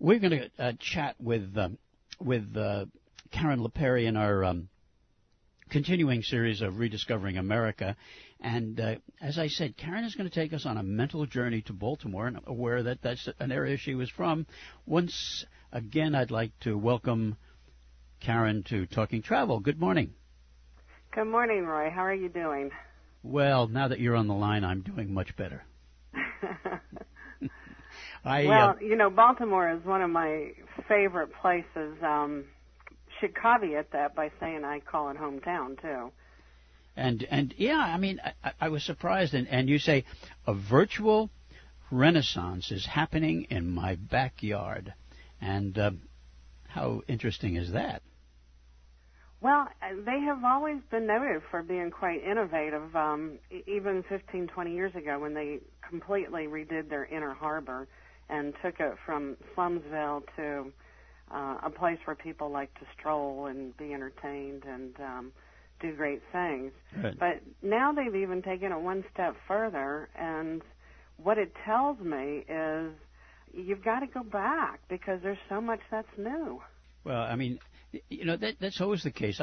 We're going to chat with Karen LePere in our continuing series of Rediscovering America. And as I said, Karen is going to take us on a mental journey to Baltimore, and I'm aware that that's an area she was from. Once again, I'd like to welcome Karen to Talking Travel. Good morning. Good morning, Roy. How are you doing? Well, now that you're on the line, I'm doing much better. Baltimore is one of my favorite places. Should caveat that by saying I call it hometown, too. And yeah, I mean, I was surprised. And you say a virtual renaissance is happening in my backyard. And how interesting is that? Well, they have always been noted for being quite innovative, even 15, 20 years ago when they completely redid their inner harbor and took it from Slumsville to a place where people like to stroll and be entertained and do great things. Right. But now they've even taken it one step further, and what it tells me is you've got to go back because there's so much that's new. Well, I mean, you know, that's always the case.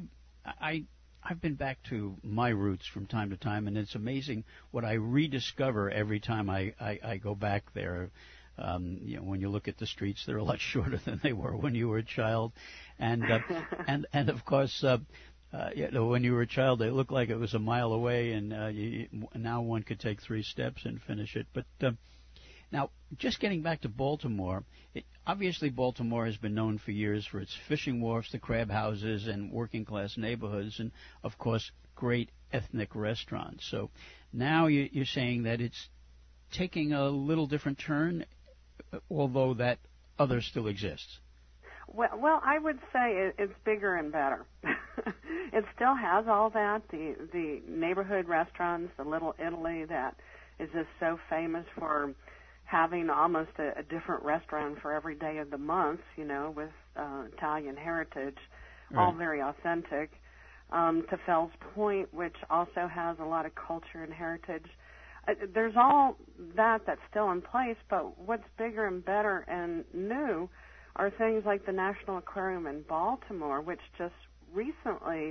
I've been back to my roots from time to time, and it's amazing what I rediscover every time I go back there. When you look at the streets, they're a lot shorter than they were when you were a child, and of course, when you were a child, they looked like it was a mile away, and now one could take 3 steps and finish it. But now, just getting back to Baltimore, obviously Baltimore has been known for years for its fishing wharfs, the crab houses, and working-class neighborhoods, and, of course, great ethnic restaurants. So now you're saying that it's taking a little different turn, although that other still exists. Well, I would say it's bigger and better. It still has all that, the neighborhood restaurants, the Little Italy that is just so famous for having almost a different restaurant for every day of the month, with Italian heritage, right. All very authentic. To Fells Point, which also has a lot of culture and heritage. There's all that's still in place, but what's bigger and better and new are things like the National Aquarium in Baltimore, which just recently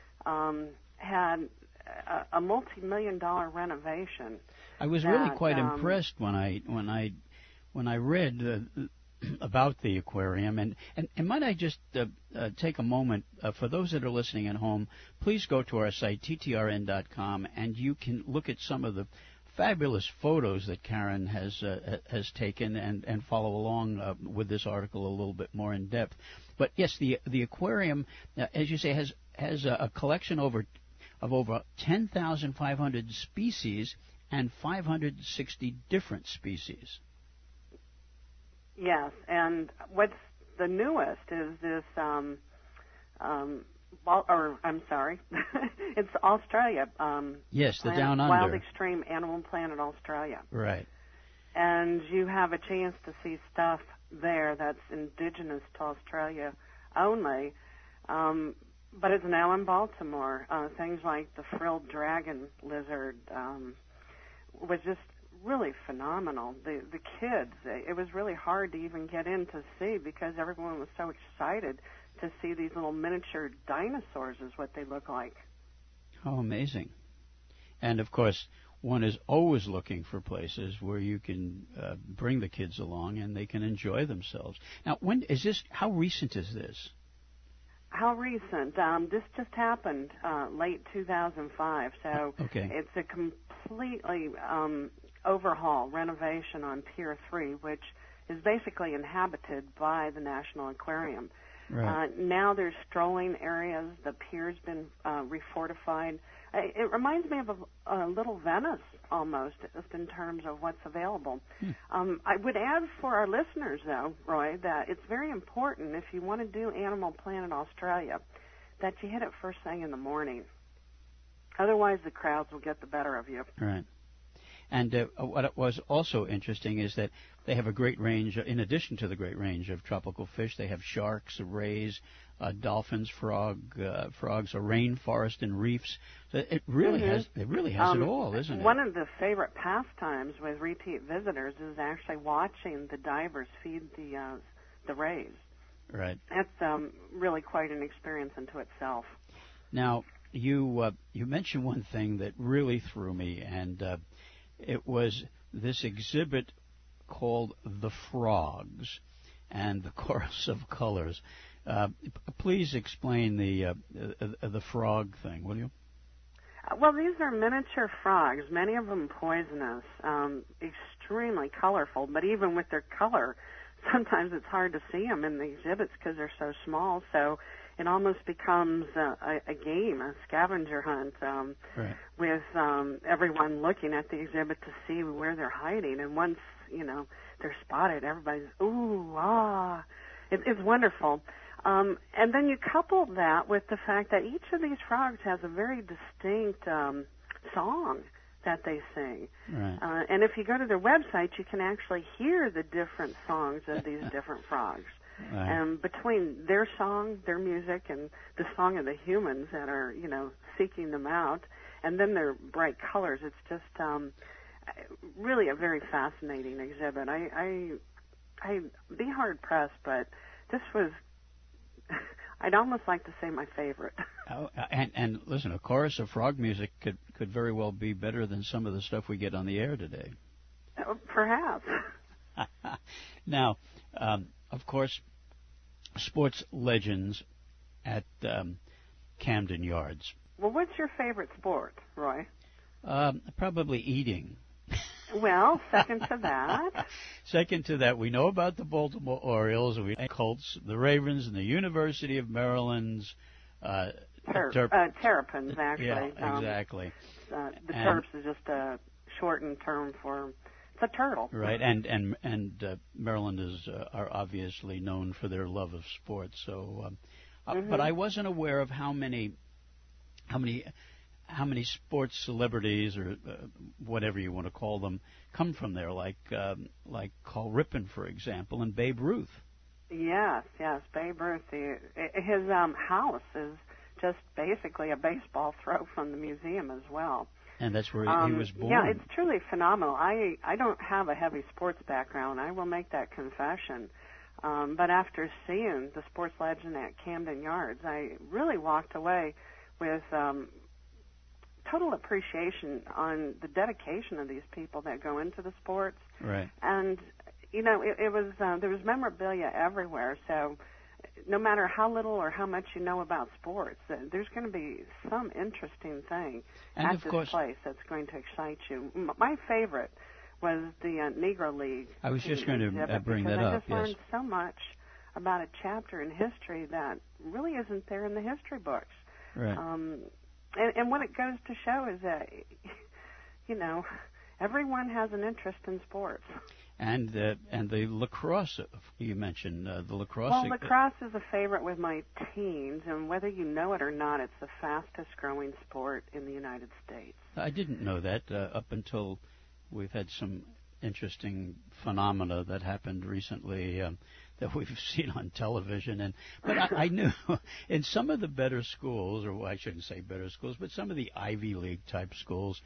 had a multi-million-dollar renovation. I was really quite impressed when I read about the aquarium, and might I just take a moment for those that are listening at home. Please go to our site ttrn.com, and you can look at some of the fabulous photos that Karen has taken and follow along with this article a little bit more in depth. But yes, the aquarium, as you say, has a collection of over 10,500 species and 560 different species. Yes, and what's the newest is this, it's Australia. Yes, the Down Under. Wild Extreme Animal Planet Australia. Right. And you have a chance to see stuff there that's indigenous to Australia only, but it's now in Baltimore. Things like the frilled dragon lizard was just really phenomenal. The kids, it was really hard to even get in to see because everyone was so excited to see these little miniature dinosaurs is what they look like. How amazing. And, of course, one is always looking for places where you can bring the kids along and they can enjoy themselves. Now, how recent is this? How recent? This just happened late 2005, so okay. It's a completely overhaul, renovation on Pier 3, which is basically inhabited by the National Aquarium. Right. Now there's strolling areas. The pier's been refortified. It reminds me of a little Venice almost, just in terms of what's available. I would add for our listeners, though, Roy, that it's very important if you want to do Animal Planet Australia that you hit it first thing in the morning. Otherwise, the crowds will get the better of you. Right. And what was also interesting is that they have a great range, in addition to the great range of tropical fish, they have sharks, rays, dolphins, frogs, a rainforest and reefs. So it really has it all, isn't it? One of the favorite pastimes with repeat visitors is actually watching the divers feed the rays. Right. That's really quite an experience unto itself. Now, you mentioned one thing that really threw me, and it was this exhibit called The Frogs and the Chorus of Colors. Please explain the frog thing, will you? Well, these are miniature frogs, many of them poisonous, extremely colorful, but even with their color, sometimes it's hard to see them in the exhibits because they're so small, so it almost becomes a game, a scavenger hunt, right. with everyone looking at the exhibit to see where they're hiding. And once, they're spotted, everybody's, ooh, ah. It's wonderful. And then you couple that with the fact that each of these frogs has a very distinct song that they sing. Right. And if you go to their website, you can actually hear the different songs of these different frogs. Right. And between their song, their music, and the song of the humans that are, seeking them out, and then their bright colors, it's just really a very fascinating exhibit. I'd be hard pressed, but this was, I'd almost like to say my favorite. Oh, and listen, a chorus of frog music could very well be better than some of the stuff we get on the air today. Perhaps. Now, of course, sports legends at Camden Yards. Well, what's your favorite sport, Roy? Probably eating. Well, second to that. Second to that, we know about the Baltimore Orioles, we know Colts, the Ravens, and the University of Maryland's Terrapins, actually. Yeah, exactly. The Terps is just a shortened term for the turtle. Right, and Maryland are obviously known for their love of sports. So, but I wasn't aware of how many sports celebrities or whatever you want to call them come from there, like Carl Rippon, for example, and Babe Ruth. Yes, Babe Ruth. His house is just basically a baseball throw from the museum as well. And that's where he was born. Yeah, it's truly phenomenal. I don't have a heavy sports background. I will make that confession. But after seeing the sports legend at Camden Yards, I really walked away with total appreciation on the dedication of these people that go into the sports. Right. And, it was there was memorabilia everywhere, so no matter how little or how much you know about sports, there's going to be some interesting thing at this place that's going to excite you. My favorite was the Negro League. I was just going to bring that up. I just learned so much about a chapter in history that really isn't there in the history books. Right. And what it goes to show is that, everyone has an interest in sports. And the lacrosse you mentioned, the lacrosse. Well, lacrosse is a favorite with my teens, and whether you know it or not, it's the fastest growing sport in the United States. I didn't know that up until we've had some interesting phenomena that happened recently that we've seen on television. But I knew in some of the better schools, or I shouldn't say better schools, but some of the Ivy League type schools,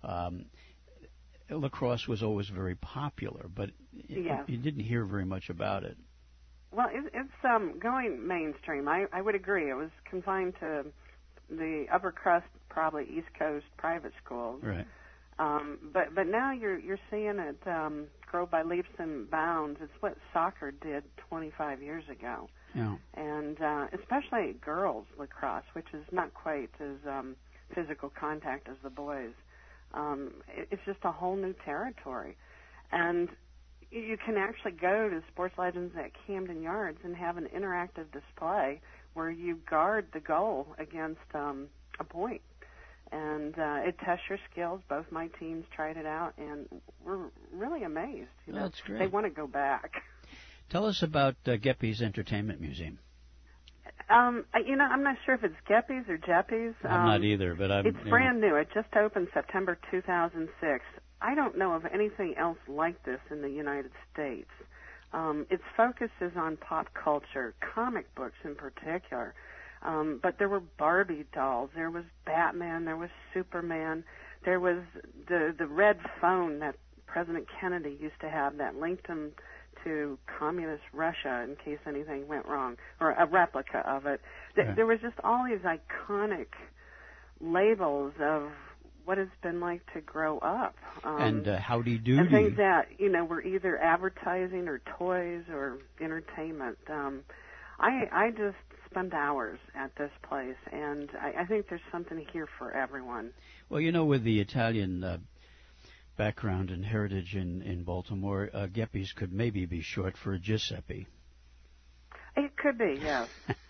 lacrosse was always very popular, but you didn't hear very much about it. Well, it's going mainstream. I would agree. It was confined to the upper crust, probably East Coast private schools. Right. But now you're seeing it grow by leaps and bounds. It's what soccer did 25 years ago. Yeah. And especially girls lacrosse, which is not quite as physical contact as the boys. It's just a whole new territory. And you can actually go to Sports Legends at Camden Yards and have an interactive display where you guard the goal against a point. And it tests your skills. Both my teams tried it out, and we're really amazed. That's great. They want to go back. Tell us about Geppi's Entertainment Museum. I'm not sure if it's Geppi's or Jeppi's. I'm not either, but it's brand new. It just opened September 2006. I don't know of anything else like this in the United States. Its focus is on pop culture, comic books in particular. But there were Barbie dolls, there was Batman, there was Superman, there was the red phone that President Kennedy used to have that linked him to communist Russia in case anything went wrong, or a replica of it. There was just all these iconic labels of what it's been like to grow up. And Howdy Doody. And things that, were either advertising or toys or entertainment. I just spend hours at this place, and I think there's something here for everyone. Well, with the Italian background and heritage in Baltimore, Geppi's could maybe be short for Giuseppe. It could be, yes.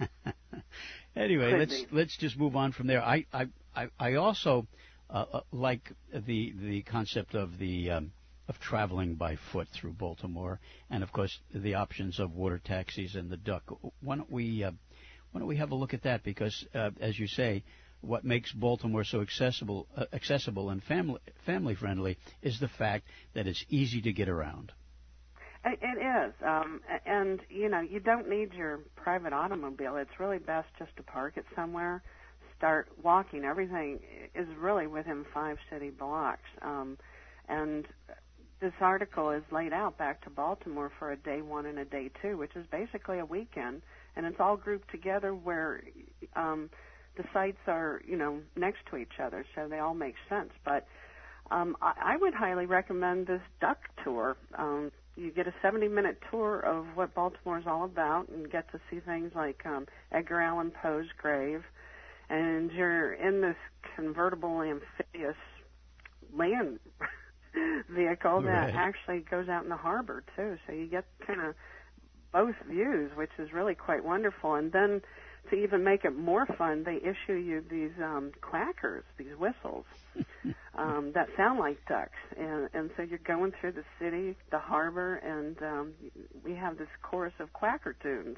Anyway, let's just move on from there. I also like the concept of of traveling by foot through Baltimore, and of course the options of water taxis and the duck. Why don't we have a look at that? Because as you say, what makes Baltimore so accessible and family friendly is the fact that it's easy to get around. It is, and you don't need your private automobile. It's really best just to park it somewhere, start walking. Everything is really within 5 city blocks, and this article is laid out back to Baltimore for a day 1 and a day 2, which is basically a weekend, and it's all grouped together where the sites are, next to each other, so they all make sense. But I would highly recommend this duck tour. You get a 70-minute tour of what Baltimore is all about and get to see things like Edgar Allan Poe's grave. And you're in this convertible amphibious land vehicle that actually goes out in the harbor, too. So you get kind of both views, which is really quite wonderful. And then to even make it more fun, they issue you these quackers, these whistles, that sound like ducks. And so you're going through the city, the harbor, and we have this chorus of quacker tunes.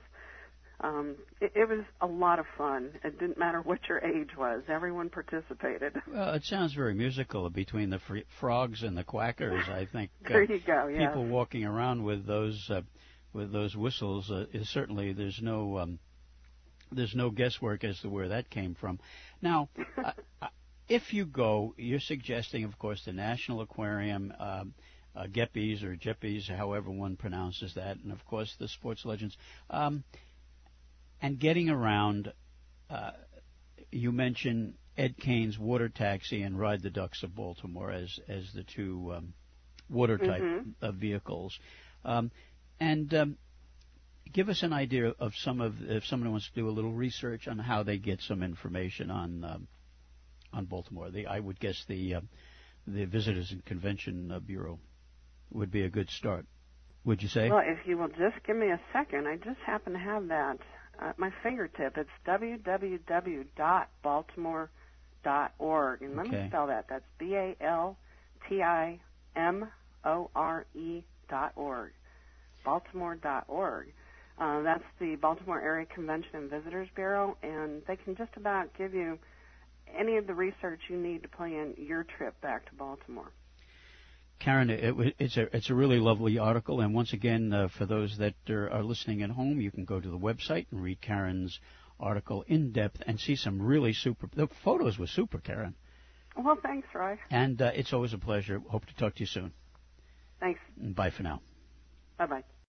It was a lot of fun. It didn't matter what your age was. Everyone participated. Well, it sounds very musical. Between the frogs and the quackers, I think there you go, yes. People walking around with those whistles is certainly there's no guesswork as to where that came from. Now, if you go, you're suggesting, of course, the National Aquarium, Geppi's or Geppi's, however one pronounces that, and of course the Sports Legends. And getting around, you mentioned Ed Kane's Water Taxi and Ride the Ducks of Baltimore as the two water type of vehicles. Give us an idea of if someone wants to do a little research on how they get some information on Baltimore. I would guess the Visitors and Convention Bureau would be a good start. Would you say? Well, if you will just give me a second, I just happen to have that at my fingertip. It's www.baltimore.org, and let me spell that. That's BALTIMORE.org. Baltimore.org. That's the Baltimore Area Convention and Visitors Bureau, and they can just about give you any of the research you need to plan your trip back to Baltimore. Karen, it's a really lovely article, and once again, for those that are listening at home, you can go to the website and read Karen's article in depth and see some really super. The photos were super, Karen. Well, thanks, Roy. And it's always a pleasure. Hope to talk to you soon. Thanks. Bye for now. Bye-bye.